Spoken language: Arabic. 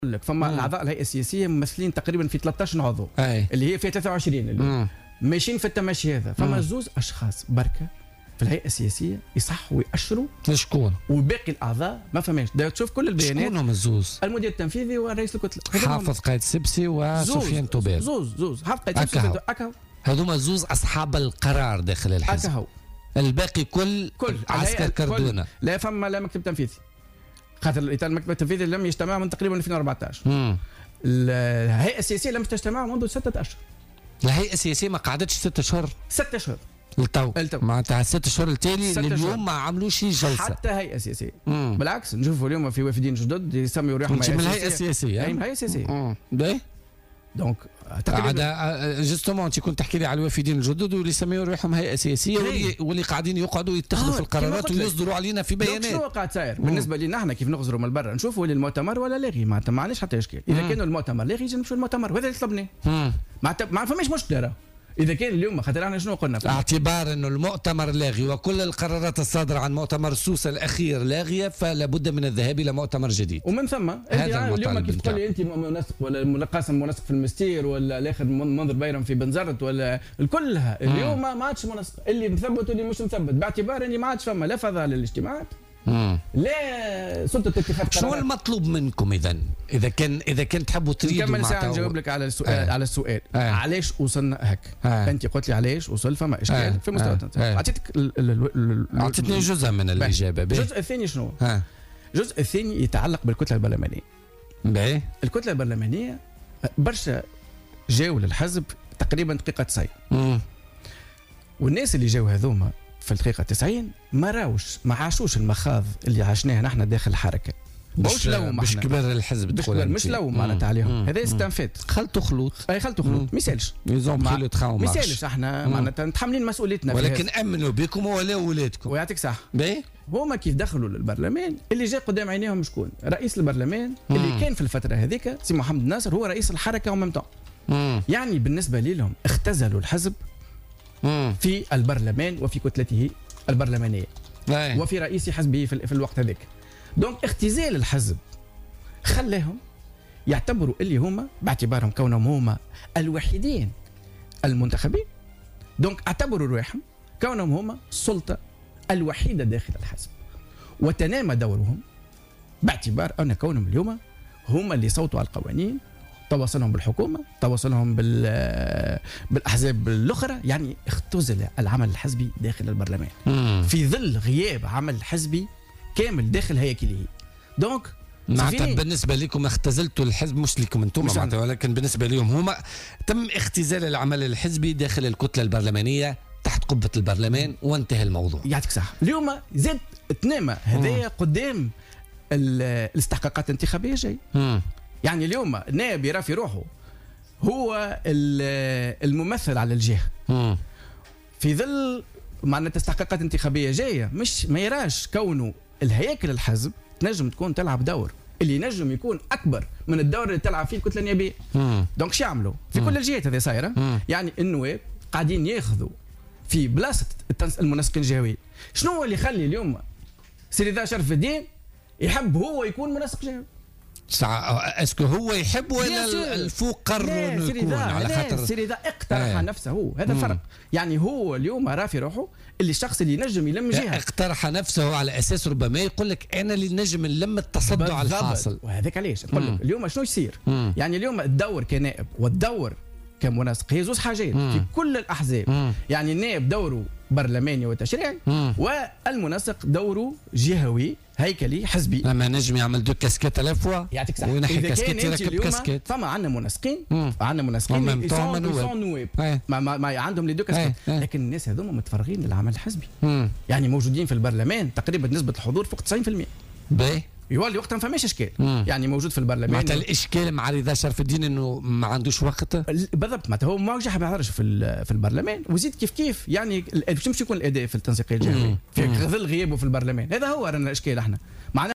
لك فما الاعضاء الهيئه السياسيه ممثلين تقريبا في 13 عضو أي. اللي هي فيها 23 اللي ماشيين في التماشي هذا. فما زوز اشخاص بركه في الهيئه السياسيه يصحوا ويأشروا شكون؟ وباقي الاعضاء ما فماش. تشوف كل البيانات. شكون هم الزوز؟ المدير التنفيذي ورئيس الكتله حافظ قايد سبسي وسفيان توبير. زوز حافظ قايد سبسي أكاو. هذوما زوز اصحاب القرار داخل الحزب. أكاو. الباقي كل عسكر كردونه. لا فما لا مكتب تنفيذي، خاطر المكتب التنفيذي لم يجتمع من تقريبا 2014. الهيئه السياسيه لم تجتمع منذ 6 أشهر. الهيئه السياسيه ما قعدتش 6 أشهر. 6 أشهر التو معناتها 6 أشهر التالي لليوم ما عملوش جلسه حتى هيئه سياسيه. بالعكس نشوفوا اليوم في وافدين جدد يسميوا ريحهم من الهيئه السياسيه. اي من الهيئه السياسيه. باهي دونك هذا جوستومون انت كنت تحكي لي على الوافدين الجدد واللي يسميوا روحهم هيئه سياسيه واللي قاعدين يقعدوا يتخذوا في القرارات ويصدروا علينا في بيانات. شنو قاعد صاير بالنسبه لنا احنا كيف نغزروا من برا نشوفوا اللي المؤتمر ولا لاغي معناتها ما عندناش حتى اشكال. اذا كانوا المؤتمر لاغي نمشوا المؤتمر وهذا اللي طلبناه. ما فماش مشكله اذا كان اليوم خاطر احنا شنو قلنا اعتبار انه المؤتمر لاغي وكل القرارات الصادره عن مؤتمر سوسه الاخير لاغيه فلا بد من الذهاب الى مؤتمر جديد. ومن ثم انت اليوم كيف تقول لي انت منسق ولا قاسم منسق في المستير ولا الاخر منظر بيرم في بنزرت ولا كلها اليوم ما عادش منسق اللي مثبت واللي مش مثبت باعتبار اني ما عادش فما لا فضاء للاجتماعات لا سلطه اتخاذ قرارات. شو المطلوب منكم اذا كان تحبوا تريدوا نكمل ساعه نجاوب لك على السؤال على السؤال علاش وصلنا هيك. انت قلت لي علاش وصل فما اشكال في مستوى اعطيتك اعطيتني جزء من الاجابه. الجزء الثاني شنو؟ الجزء الثاني يتعلق بالكتله البرلمانيه. باهي الكتله البرلمانيه برشا جاوا للحزب تقريبا دقيقه 90 والناس اللي جاوا هذوما في الدقيقه 90 ما عاشوش المخاض اللي عشناه نحن داخل الحركه. باش كبار الحزب تقول مش لو معناتها عليهم هذا استنفات خلطوا خلوط. اي خلطوا خلوط ما يسالش ما يسالش احنا معناتها متحملين مسؤوليتنا ولكن امنوا بكم ولا ولادكم ويعطيك صح. باهي هما كيف دخلوا للبرلمان اللي جاء قدام عينيهم شكون؟ رئيس البرلمان اللي كان في الفتره هذيك سي محمد ناصر هو رئيس الحركه وممتع. يعني بالنسبه لهم اختزلوا الحزب في البرلمان وفي كتلته البرلمانيه وفي رئيس حزبه في الوقت هذاك. دونك اختزال الحزب خلاهم يعتبروا اللي هما باعتبارهم كونهم هما الوحيدين المنتخبين. دونك اعتبروا روحهم كونهم هما السلطه الوحيده داخل الحزب وتنامى دورهم باعتبار ان كونهم اليوم هما اللي صوتوا على القوانين تواصلهم بالحكومه تواصلهم بالاحزاب الاخرى. يعني اختزل العمل الحزبي داخل البرلمان في ظل غياب عمل حزبي كامل داخل هياكله. دونك معناتها بالنسبه لكم اختزلتوا الحزب مش لكم انتم معناتها ولكن بالنسبه لهم هما تم اختزال العمل الحزبي داخل الكتله البرلمانيه تحت قبه البرلمان وانتهى الموضوع. يعطيك صح. اليوم زاد تنامى هذايا قدام الاستحقاقات الانتخابيه جاي. يعني اليوم نائب يرى في روحه هو الممثل على الجهه في ظل معناتها استحقاقات انتخابيه جايه مش ما يراش كونه الهياكل الحزب تنجم تكون تلعب دور اللي ينجم يكون اكبر من الدور اللي تلعب فيه الكتله النيابيه. دونك شو يعملوا في كل الجهات هذه صايره. يعني النواب قاعدين ياخذوا في بلاصه المنسقين الجهويين. شنو هو اللي يخلي اليوم سي رضا شرف الدين يحب هو يكون منسق جهوي؟ اسكو هو يحب ولا الفوق قرروا انه يكون على خاطر سي رضا اقترح نفسه هذا الفرق. يعني هو اليوم راه في روحه اللي الشخص اللي ينجم يلم جهه اقترح نفسه على اساس ربما يقول لك انا اللي نجم نلم التصدع على الحاصل. وهذاك علاش نقول لك اليوم شنو يصير. يعني اليوم الدور كنائب والدور كمنسق هي زوج حاجات في كل الاحزاب. يعني النائب دوره برلماني وتشريعي والمنسق دوره جهوي هيكلي حزبي. لما نجم يعمل دو كاسكيت على فوا يعطيك صح. وينحي كاسكيت يركب كاسكيت. فما عندنا منسقين نواب ما عندهم لي دو كاسكيت لكن الناس هذوما متفرغين للعمل الحزبي. يعني موجودين في البرلمان تقريبا نسبه الحضور فوق 90%. باهي يولي وقتها ما فماش اشكال. يعني موجود في البرلمان معناتها الاشكال مع رضا شرف الدين انه ما عندوش وقت بالضبط. معناتها هو ما ما يعرفش في البرلمان وزيد كيف يعني باش يكون الاداء في التنسيقيه الجهويه في ظل غيابه في البرلمان. هذا هو رانا الاشكال احنا